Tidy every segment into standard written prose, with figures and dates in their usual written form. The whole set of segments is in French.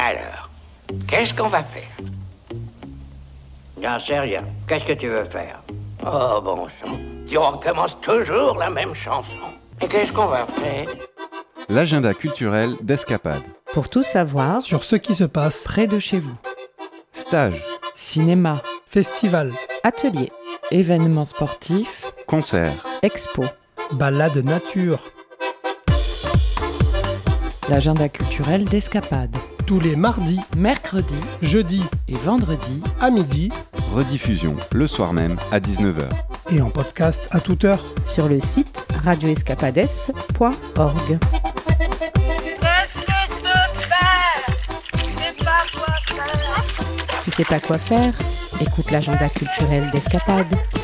Alors, qu'est-ce qu'on va faire? J'en sais rien. Qu'est-ce que tu veux faire? Oh, bon sang, tu recommences toujours la même chanson. Et qu'est-ce qu'on va faire? L'agenda culturel d'Escapade. Pour tout savoir sur ce qui se passe près de chez vous. Stages, Cinéma, festival, ateliers, événements sportifs, concerts, expos. balade nature, L'agenda culturel d'Escapade. tous les mardis, Mercredi jeudis et vendredi à midi rediffusion le soir même à 19h. et en podcast à toute heure. sur le site radioescapades.org. Tu sais pas quoi faire? Écoute l'agenda culturel d'Escapade.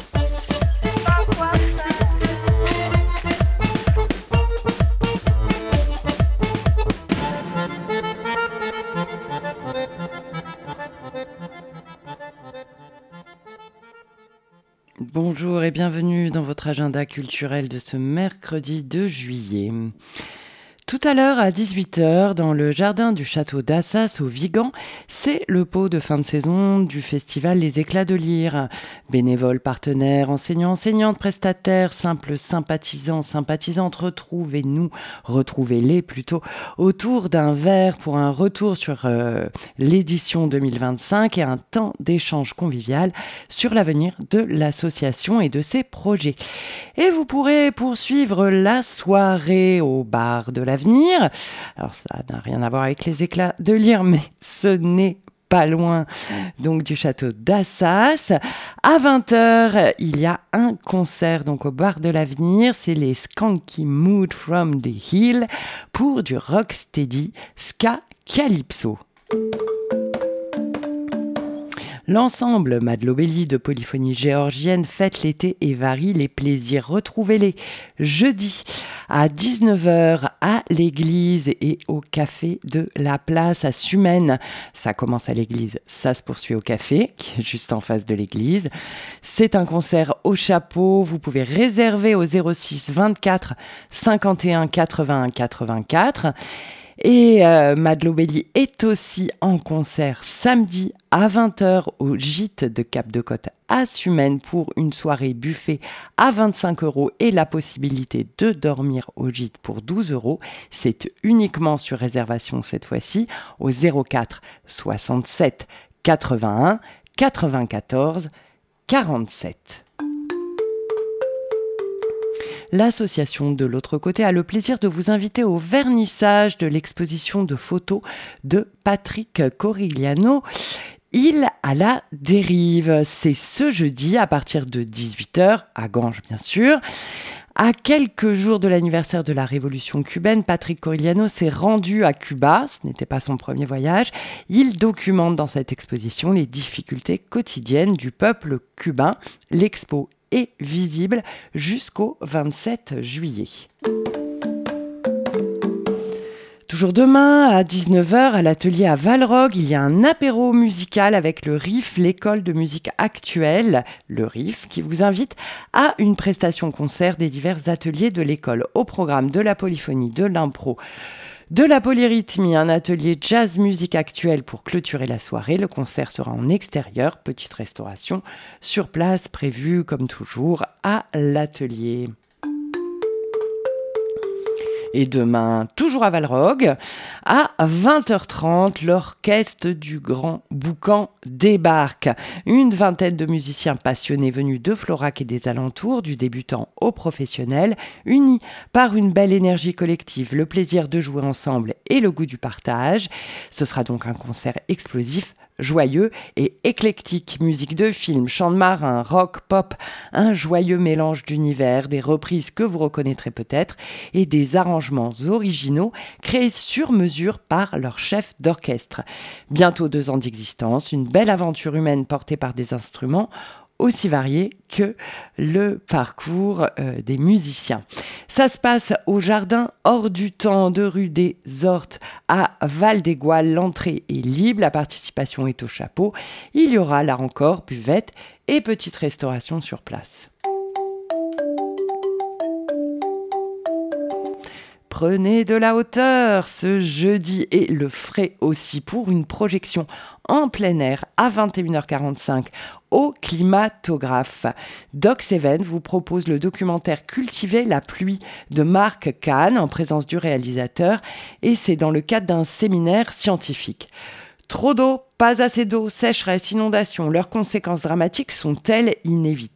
Bonjour et bienvenue dans votre agenda culturel de ce mercredi 2 juillet. Tout à l'heure à 18h, dans le jardin du château d'Assas au Vigan, c'est le pot de fin de saison du festival Les Éclats de Lire. Bénévoles, partenaires, enseignants, enseignantes, prestataires, simples sympathisants, sympathisantes, retrouvez-les plutôt, autour d'un verre pour un retour sur l'édition 2025 et un temps d'échange convivial sur l'avenir de l'association et de ses projets. Et vous pourrez poursuivre la soirée au bar de l'avenir. Alors ça n'a rien à voir avec les éclats de lire, mais ce n'est pas loin donc du château d'Assas. À 20h, il y a un concert donc au bar de l'avenir, c'est les Skanky Mood from the Hill pour du rocksteady ska calypso. L'ensemble Madlobelli de polyphonie géorgienne fête l'été et varie les plaisirs. Retrouvez-les jeudi à 19h à l'église et au café de la place à Sumène. Ça commence à l'église, ça se poursuit au café, qui est juste en face de l'église. C'est un concert au chapeau. Vous pouvez réserver au 06 24 51 81 84. Et Madlobelli est aussi en concert samedi à 20h au gîte de Cap-de-Côte à Sumène pour une soirée buffet à 25 € et la possibilité de dormir au gîte pour 12 €. C'est uniquement sur réservation cette fois-ci au 04 67 81 94 47. L'association de l'autre côté a le plaisir de vous inviter au vernissage de l'exposition de photos de Patrick Corigliano, Île à la dérive. C'est ce jeudi à partir de 18h, à Ganges bien sûr. À quelques jours de l'anniversaire de la révolution cubaine, Patrick Corigliano s'est rendu à Cuba. Ce n'était pas son premier voyage. Il documente dans cette exposition les difficultés quotidiennes du peuple cubain. L'expo est visible jusqu'au 27 juillet. Toujours demain, à 19h, à l'atelier à Valrog, il y a un apéro musical avec le RIF, l'école de musique actuelle, le RIF, qui vous invite à une prestation-concert des divers ateliers de l'école au programme de la polyphonie, de l'impro, de la polyrythmie, un atelier jazz musique actuelle pour clôturer la soirée. Le concert sera en extérieur, petite restauration sur place prévue comme toujours à l'atelier. Et demain, toujours à Valrog, à 20h30, l'orchestre du Grand Boucan débarque. Une vingtaine de musiciens passionnés venus de Florac et des alentours, du débutant au professionnel, unis par une belle énergie collective, le plaisir de jouer ensemble et le goût du partage. Ce sera donc un concert explosif, joyeux et éclectique. Musique de film, chants de marin, rock, pop, un joyeux mélange d'univers, des reprises que vous reconnaîtrez peut-être et des arrangements originaux créés sur mesure par leur chef d'orchestre. Bientôt 2 ans d'existence, une belle aventure humaine portée par des instruments aussi variés que le parcours des musiciens. Ça se passe au jardin hors du temps de rue des Hortes à Val-des-Gouales. L'entrée est libre, la participation est au chapeau. Il y aura là encore buvette et petite restauration sur place. Prenez de la hauteur ce jeudi et le ferez aussi pour une projection en plein air à 21h45 au Climatographe. Doc Seven vous propose le documentaire Cultiver la pluie de Marc Kahn en présence du réalisateur et c'est dans le cadre d'un séminaire scientifique. Trop d'eau, pas assez d'eau, sécheresse, inondation, leurs conséquences dramatiques sont-elles inévitables ?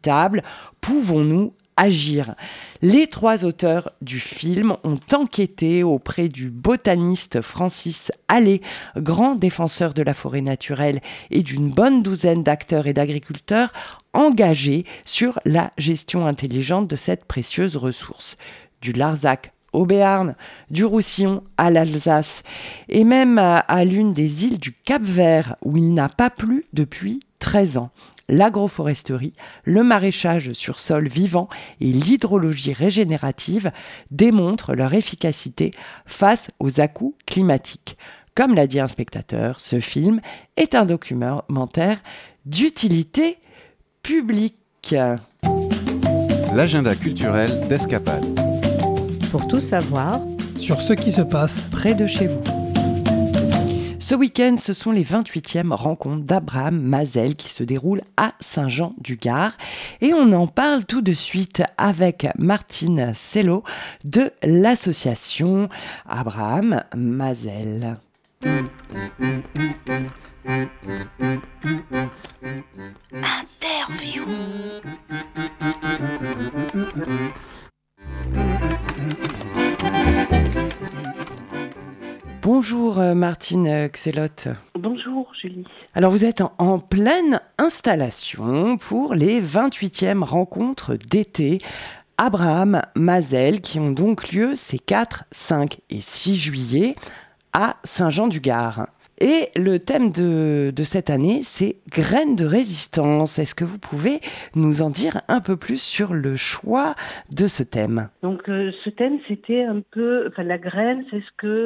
Pouvons-nous agir ? Les 3 auteurs du film ont enquêté auprès du botaniste Francis Allais, grand défenseur de la forêt naturelle, et d'une bonne douzaine d'acteurs et d'agriculteurs engagés sur la gestion intelligente de cette précieuse ressource. Du Larzac au Béarn, du Roussillon à l'Alsace, et même à l'une des îles du Cap-Vert, où il n'a pas plu depuis 13 ans. L'agroforesterie, le maraîchage sur sol vivant et l'hydrologie régénérative démontrent leur efficacité face aux à-coups climatiques. Comme l'a dit un spectateur, ce film est un documentaire d'utilité publique. L'agenda culturel d'Escapade. Pour tout savoir sur ce qui se passe près de chez vous. Ce week-end, ce sont les 28e rencontres d'Abraham Mazel qui se déroulent à Saint-Jean-du-Gard. Et on en parle tout de suite avec Martine Sello de l'association Abraham Mazel. Interview. Bonjour Martine Xelotte. Bonjour Julie. Alors vous êtes en pleine installation pour les 28e rencontres d'été Abraham Mazel qui ont donc lieu ces 4, 5 et 6 juillet à Saint-Jean-du-Gard. Et le thème de cette année, c'est graines de résistance. Est-ce que vous pouvez nous en dire un peu plus sur le choix de ce thème ? Donc ce thème, c'était un peu, la graine, c'est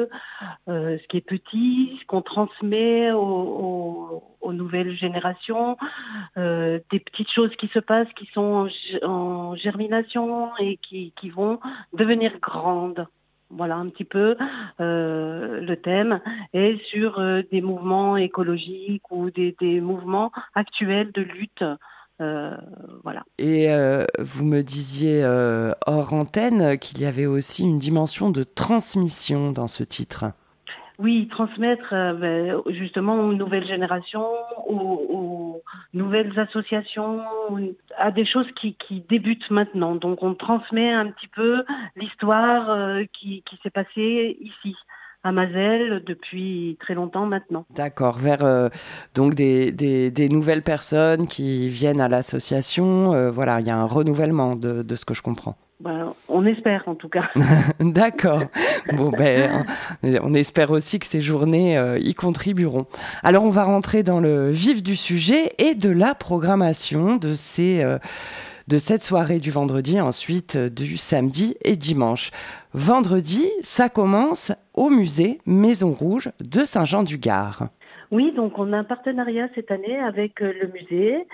ce qui est petit, ce qu'on transmet aux nouvelles générations, des petites choses qui se passent, qui sont en germination et qui vont devenir grandes. Voilà un petit peu le thème, et sur des mouvements écologiques ou des mouvements actuels de lutte. Voilà. Et vous me disiez hors antenne qu'il y avait aussi une dimension de transmission dans ce titre. Oui, transmettre justement aux nouvelles générations, aux nouvelles associations, à des choses qui débutent maintenant. Donc on transmet un petit peu l'histoire qui s'est passée ici, à Mazel, depuis très longtemps maintenant. D'accord, vers donc des nouvelles personnes qui viennent à l'association. Voilà, il y a un renouvellement de ce que je comprends. On espère en tout cas. D'accord. Bon, on espère aussi que ces journées y contribueront. Alors, on va rentrer dans le vif du sujet et de la programmation de cette soirée du vendredi, ensuite du samedi et dimanche. Vendredi, ça commence au musée Maison Rouge de Saint-Jean-du-Gard. Oui, donc on a un partenariat cette année avec le musée,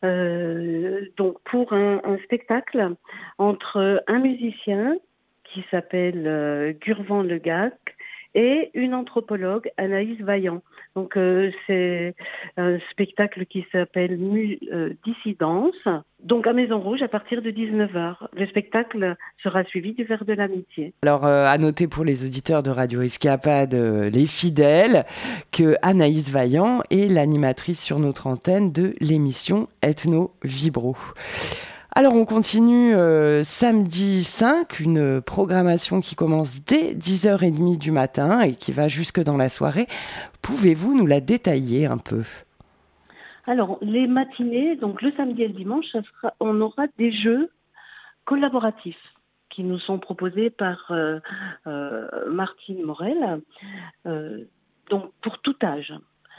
donc pour un spectacle entre un musicien qui s'appelle Gurvan Legac et une anthropologue, Anaïs Vaillant. Donc c'est un spectacle qui s'appelle Dissidence, donc à Maison Rouge à partir de 19h. Le spectacle sera suivi du Verre de l'Amitié. Alors à noter pour les auditeurs de Radio Escapade, les fidèles, que Anaïs Vaillant est l'animatrice sur notre antenne de l'émission Ethno Vibro. Alors on continue samedi 5, une programmation qui commence dès 10h30 du matin et qui va jusque dans la soirée. Pouvez-vous nous la détailler un peu ? Alors les matinées, donc le samedi et le dimanche, on aura des jeux collaboratifs qui nous sont proposés par Martine Morel, donc pour tout âge.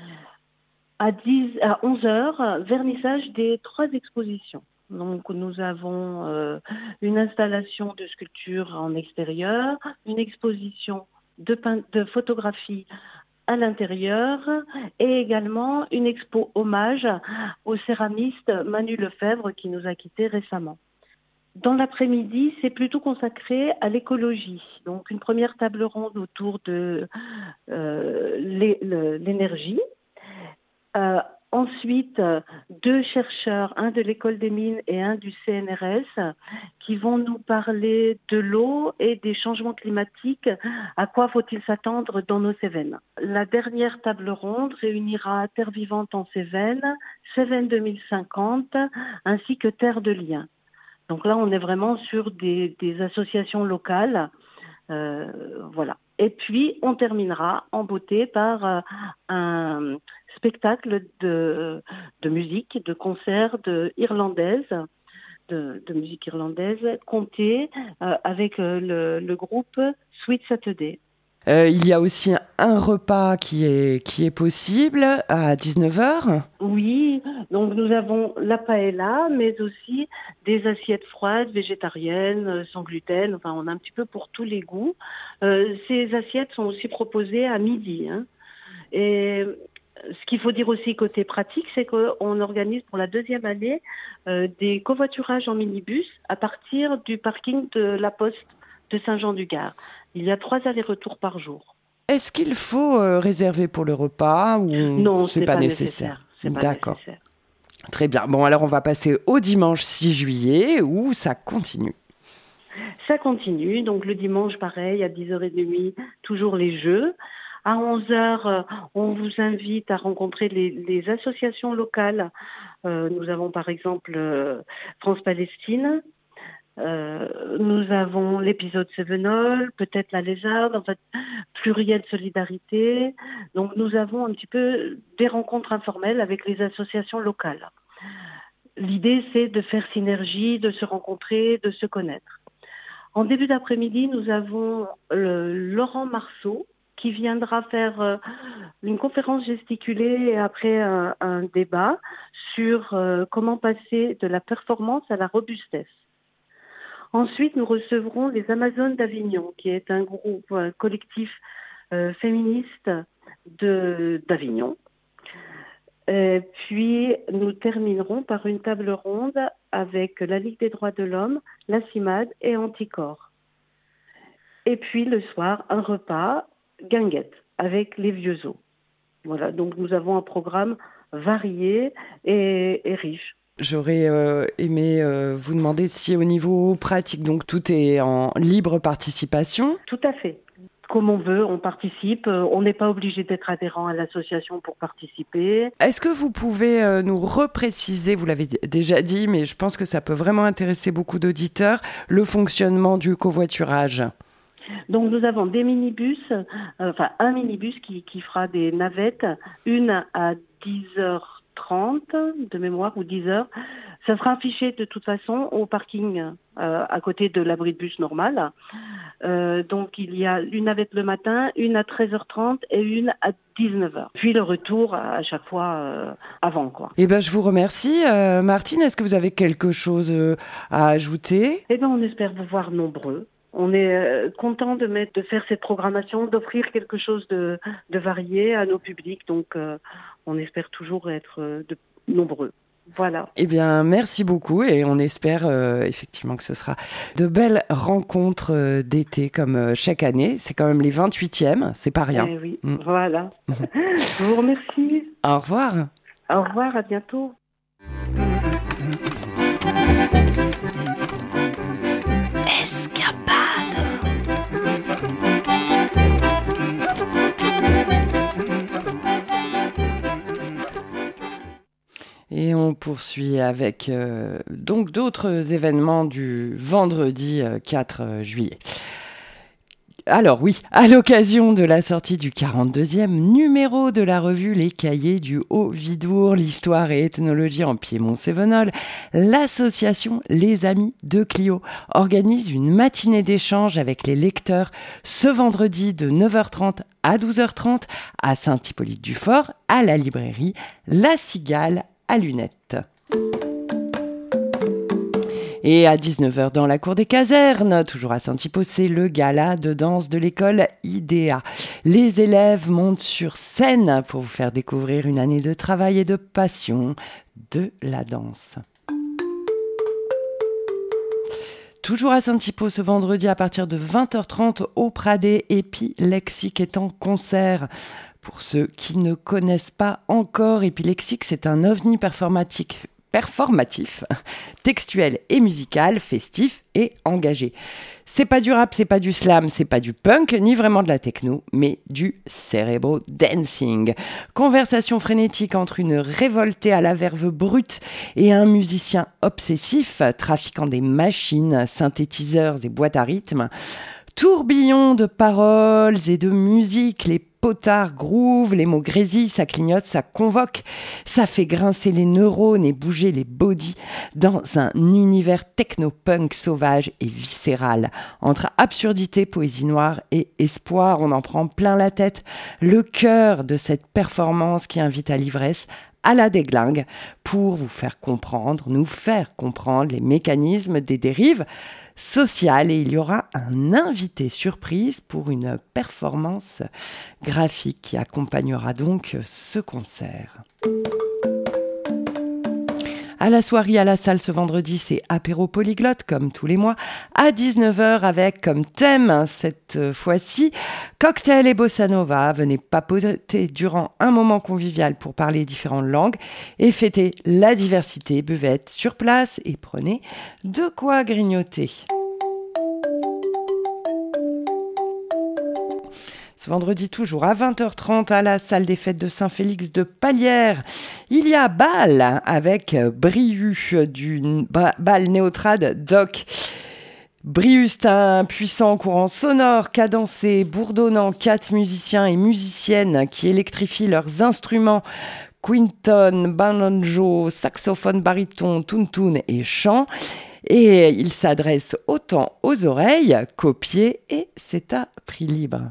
À 11h, vernissage des 3 expositions. Donc nous avons une installation de sculpture en extérieur, une exposition de photographie à l'intérieur et également une expo hommage au céramiste Manu Lefebvre qui nous a quittés récemment. Dans l'après-midi, c'est plutôt consacré à l'écologie. Donc une première table ronde autour de l'énergie. Ensuite, 2 chercheurs, un de l'école des mines et un du CNRS, qui vont nous parler de l'eau et des changements climatiques. À quoi faut-il s'attendre dans nos Cévennes? La dernière table ronde réunira Terre vivante en Cévennes, Cévennes 2050, ainsi que Terre de liens. Donc là, on est vraiment sur des associations locales. Voilà. Et puis, on terminera en beauté par un spectacle de musique, de concert de musique irlandaise, compté avec le groupe Sweet Saturday. Il y a aussi un repas qui est possible à 19h. Oui, donc nous avons la paella, mais aussi des assiettes froides, végétariennes, sans gluten. Enfin, on a un petit peu pour tous les goûts. Ces assiettes sont aussi proposées à midi. Et ce qu'il faut dire aussi côté pratique, c'est qu'on organise pour la 2e année des covoiturages en minibus à partir du parking de la Poste de Saint-Jean-du-Gard. Il y a 3 allers-retours par jour. Est-ce qu'il faut réserver pour le repas ou non, c'est pas nécessaire? C'est pas D'accord. nécessaire. Très bien. Bon, alors on va passer au dimanche 6 juillet où ça continue. Ça continue. Donc le dimanche, pareil, à 10h30, toujours les jeux. À 11h, on vous invite à rencontrer les associations locales. Nous avons par exemple France-Palestine. Nous avons l'épisode Cévenol, peut-être la Lézarde, en fait, Pluriel Solidarité. Donc nous avons un petit peu des rencontres informelles avec les associations locales. L'idée, c'est de faire synergie, de se rencontrer, de se connaître. En début d'après-midi, nous avons Laurent Marceau qui viendra faire une conférence gesticulée et après un débat sur comment passer de la performance à la robustesse. Ensuite, nous recevrons les Amazones d'Avignon, qui est un groupe collectif féministe d'Avignon. Puis, nous terminerons par une table ronde avec la Ligue des droits de l'homme, la CIMAD et Anticorps. Et puis, le soir, un repas guinguette avec les vieux os. Voilà, donc nous avons un programme varié et riche. J'aurais aimé vous demander si au niveau pratique, donc tout est en libre participation. Tout à fait. Comme on veut, on participe. On n'est pas obligé d'être adhérent à l'association pour participer. Est-ce que vous pouvez nous repréciser, vous l'avez déjà dit, mais je pense que ça peut vraiment intéresser beaucoup d'auditeurs, le fonctionnement du covoiturage? Donc nous avons des minibus, un minibus qui fera des navettes, une à 10h30 de mémoire ou 10h. Ça sera affiché de toute façon au parking à côté de l'abri de bus normal. Donc il y a une navette le matin, une à 13h30 et une à 19h. Puis le retour à chaque fois avant, quoi. Eh ben, je vous remercie. Martine, est-ce que vous avez quelque chose à ajouter? Eh ben, on espère vous voir nombreux. On est content de faire cette programmation, d'offrir quelque chose de varié à nos publics. Donc, on espère toujours être nombreux. Voilà. Eh bien, merci beaucoup et on espère effectivement que ce sera de belles rencontres d'été comme chaque année. C'est quand même les 28e, c'est pas rien. Eh oui, voilà. Je vous remercie. Au revoir. Au revoir, à bientôt. Et on poursuit avec donc d'autres événements du vendredi 4 juillet. Alors oui, à l'occasion de la sortie du 42e numéro de la revue Les Cahiers du Haut-Vidour, l'histoire et ethnologie en Piémont-Cévenol, l'association Les Amis de Clio organise une matinée d'échange avec les lecteurs ce vendredi de 9h30 à 12h30 à Saint-Hippolyte-du-Fort, à la librairie La Cigale à lunettes. Et à 19h dans la cour des casernes, toujours à Saint-Hippo, c'est le gala de danse de l'école IDEA. Les élèves montent sur scène pour vous faire découvrir une année de travail et de passion de la danse. toujours à Saint-Hypo ce vendredi à partir de 20h30 au Pradé, Epilexique est en concert. Pour ceux qui ne connaissent pas encore, Epilexique, c'est un ovni performatif, textuel et musical, festif et engagé. C'est pas du rap, c'est pas du slam, c'est pas du punk, ni vraiment de la techno, mais du cerebro dancing. Conversation frénétique entre une révoltée à la verve brute et un musicien obsessif, trafiquant des machines, synthétiseurs et boîtes à rythme. Tourbillon de paroles et de musique, les potards groove, les mots grésillent, ça clignote, ça convoque, ça fait grincer les neurones et bouger les bodies dans un univers techno-punk sauvage et viscéral. Entre absurdité, poésie noire et espoir, on en prend plein la tête. Le cœur de cette performance qui invite à l'ivresse, à la déglingue, pour vous faire comprendre, nous faire comprendre les mécanismes des dérives sociales. Et il y aura un invité surprise pour une performance graphique qui accompagnera donc ce concert. À la soirée, à la salle ce vendredi, c'est apéro polyglotte comme tous les mois à 19h avec comme thème cette fois-ci cocktail et bossa nova. Venez papoter durant un moment convivial pour parler différentes langues et fêter la diversité. Buvette sur place et prenez de quoi grignoter. Ce vendredi toujours à 20h30 à la salle des fêtes de Saint-Félix de Palières, il y a bal avec Briu du bal Néotrad Doc. Briu, c'est un puissant courant sonore, cadencé, bourdonnant, 4 musiciens et musiciennes qui électrifient leurs instruments. Quinton, banjo, saxophone, baryton, tountoun et chant. Et il s'adresse autant aux oreilles qu'aux pieds et c'est à prix libre.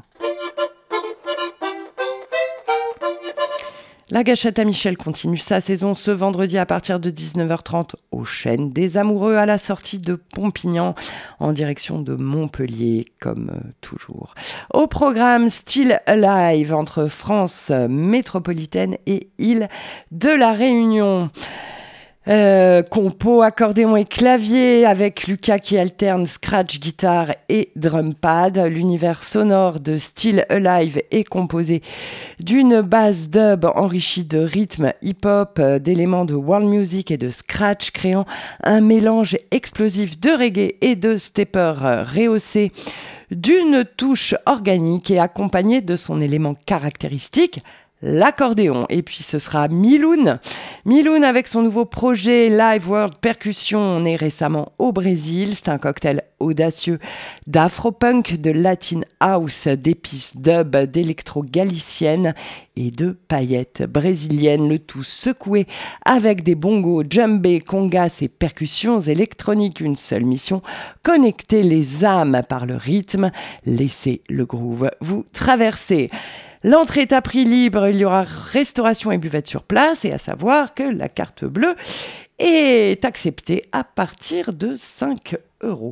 La Gâchette à Michel continue sa saison ce vendredi à partir de 19h30 au Chêne des Amoureux à la sortie de Pompignan en direction de Montpellier comme toujours. Au programme Still Alive entre France métropolitaine et île de la Réunion. Compo, accordéon et clavier avec Lucas qui alterne scratch, guitare et drum pad. L'univers sonore de Still Alive est composé d'une basse dub enrichie de rythme hip-hop, d'éléments de world music et de scratch, créant un mélange explosif de reggae et de stepper rehaussé d'une touche organique et accompagné de son élément caractéristique, l'accordéon. Et puis ce sera Miloun avec son nouveau projet Live World Percussion, né récemment au Brésil. C'est un cocktail audacieux d'afro-punk, de latin house, d'épices dub, d'électro-galicienne et de paillettes brésiliennes, le tout secoué avec des bongos, djembé, congas et percussions électroniques. Une seule mission, connecter les âmes par le rythme, laisser le groove vous traverser. L'entrée est à prix libre, il y aura restauration et buvette sur place, et à savoir que la carte bleue est acceptée à partir de 5 €.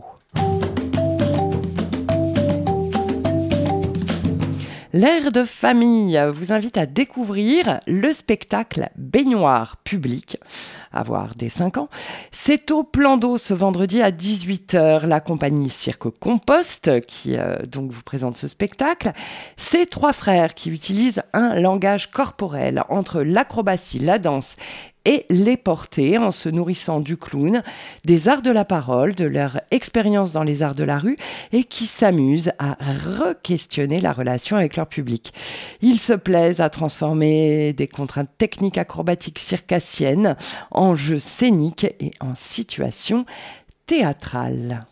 L'air de famille vous invite à découvrir le spectacle Baignoire public, à voir dès 5 ans. C'est au Plan d'eau ce vendredi à 18h. La compagnie Cirque Compost qui donc vous présente ce spectacle. C'est 3 frères qui utilisent un langage corporel entre l'acrobatie, la danse et les porter en se nourrissant du clown, des arts de la parole, de leur expérience dans les arts de la rue et qui s'amusent à re-questionner la relation avec leur public. Ils se plaisent à transformer des contraintes techniques acrobatiques circassiennes en jeux scéniques et en situations théâtrales.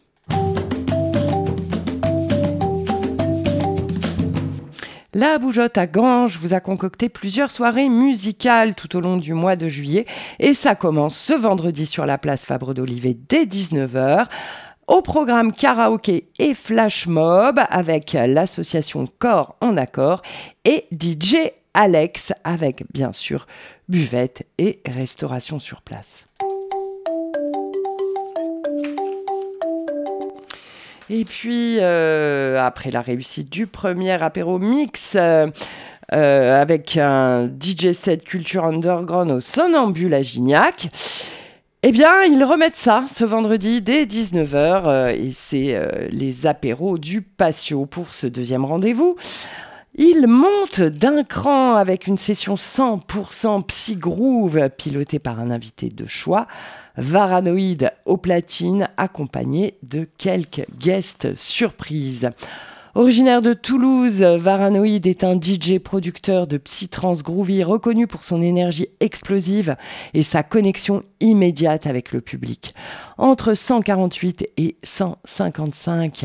La Bougeotte à Ganges vous a concocté plusieurs soirées musicales tout au long du mois de juillet et ça commence ce vendredi sur la place Fabre d'Olivet dès 19h. Au programme karaoké et flash mob avec l'association Corps en Accord et DJ Alex avec bien sûr buvette et restauration sur place. Et puis, après la réussite du premier apéro mix, avec un DJ set culture underground au Somnambule à Gignac, Eh bien, ils remettent ça ce vendredi dès 19h et c'est les apéros du Patio pour ce deuxième rendez-vous. Ils montent d'un cran avec une session 100% psy-groove pilotée par un invité de choix, Varanoid aux platines, accompagné de quelques guests surprises. Originaire de Toulouse, Varanoid est un DJ producteur de psytrance groovy reconnu pour son énergie explosive et sa connexion immédiate avec le public. Entre 148 et 155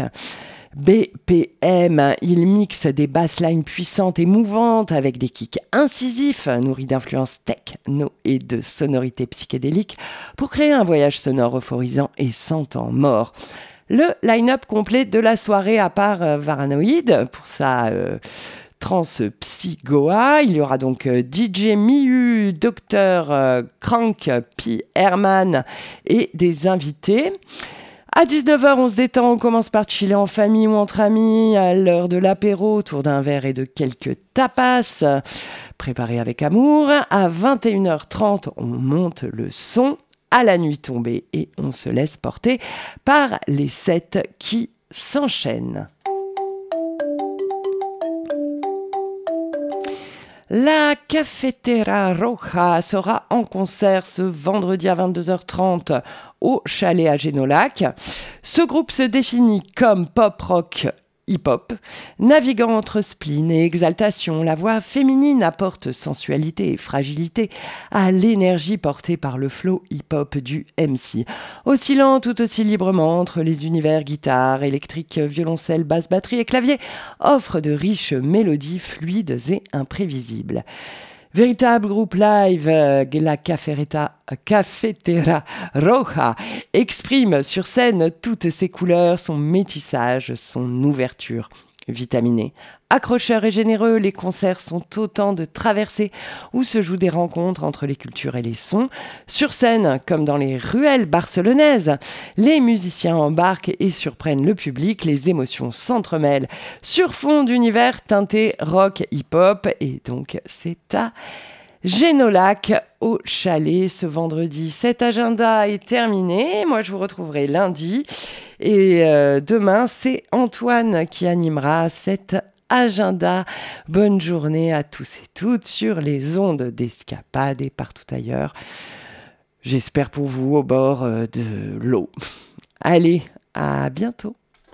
BPM, il mixe des basslines puissantes et mouvantes avec des kicks incisifs nourris d'influences techno et de sonorités psychédéliques pour créer un voyage sonore euphorisant et sans temps mort. Le line-up complet de la soirée, à part Varanoid pour sa trance psy-goa, il y aura donc DJ Miu, Dr Crank, P. Herman et des invités. À 19h, on se détend, on commence par chiller en famille ou entre amis, à l'heure de l'apéro, autour d'un verre et de quelques tapas, préparés avec amour. À 21h30, on monte le son à la nuit tombée et on se laisse porter par les sets qui s'enchaînent. La Cafetera Roja sera en concert ce vendredi à 22h30 au Chalet à Génolac. Ce groupe se définit comme pop-rock hip-hop, naviguant entre spleen et exaltation. La voix féminine apporte sensualité et fragilité à l'énergie portée par le flow hip-hop du MC, oscillant tout aussi librement entre les univers guitare, électrique, violoncelle, basse, batterie et clavier, offre de riches mélodies fluides et imprévisibles. Véritable groupe live, la Cafetera Roja exprime sur scène toutes ses couleurs, son métissage, son ouverture. Vitaminés, accrocheurs et généreux, les concerts sont autant de traversées où se jouent des rencontres entre les cultures et les sons. Sur scène, comme dans les ruelles barcelonaises, les musiciens embarquent et surprennent le public, les émotions s'entremêlent sur fond d'univers teinté rock hip-hop et donc c'est à Génolac au Chalet ce vendredi. Cet agenda est terminé. Moi, je vous retrouverai lundi. Et demain, c'est Antoine qui animera cet agenda. Bonne journée à tous et toutes sur les ondes d'Escapade et partout ailleurs. J'espère pour vous au bord de l'eau. Allez, à bientôt.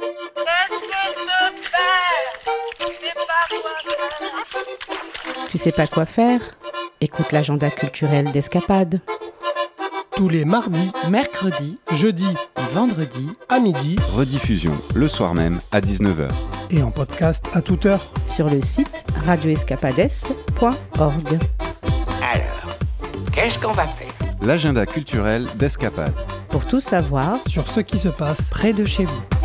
Tu sais pas quoi faire ? Écoute l'agenda culturel d'Escapade. Tous les mardis, Mercredi, jeudis et vendredi, à midi Rediffusion le soir même à 19h. et en podcast à toute heure. Sur le site radioescapades.org. Alors, qu'est-ce qu'on va faire? L'agenda culturel d'Escapade. Pour tout savoir, Sur ce qui se passe près de chez vous.